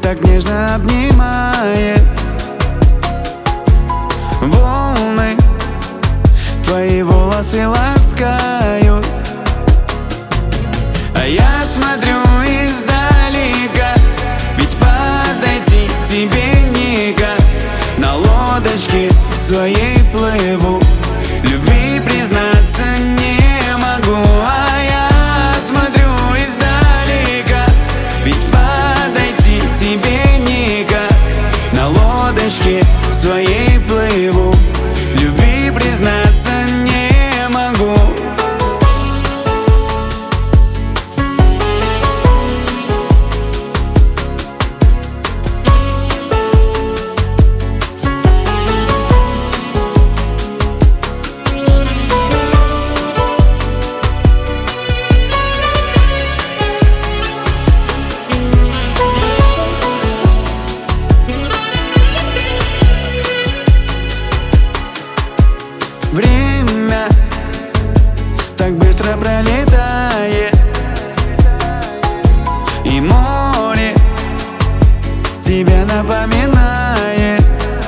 так нежно обнимает. Волны твои волосы ласкают, а я смотрю издалека, ведь подойти к тебе никак. На лодочке своей плыву, любви признаться не могу. А я смотрю издалека, ведь подойти к тебе никак. На лодочке своей плыву, любви признаться не могу. Время так быстро пролетает, и море тебя напоминает.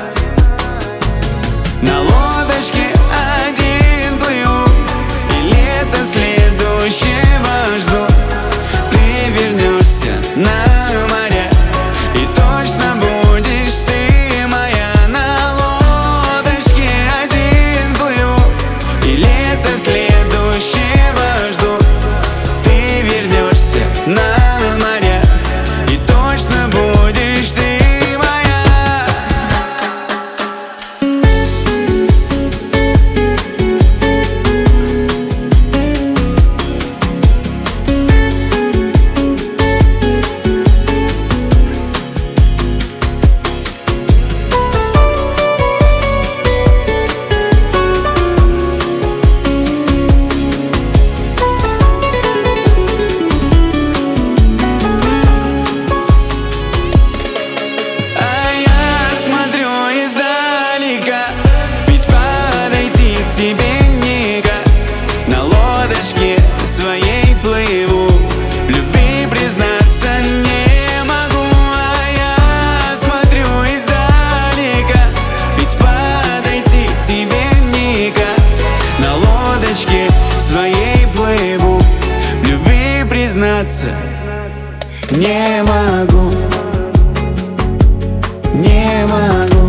На лодочке один плыву, и лето следующего жду. Ты вернешься на моря, и точно будешь ты моя. На лодочке один плыву, и лето следующего жду. Ты вернешься на моря, и точно будешь ты моя. Тебе никак. На лодочке своей плыву, в любви признаться не могу. А я смотрю издалека, ведь подойти к тебе никак. На лодочке своей плыву, в любви признаться не могу, не могу.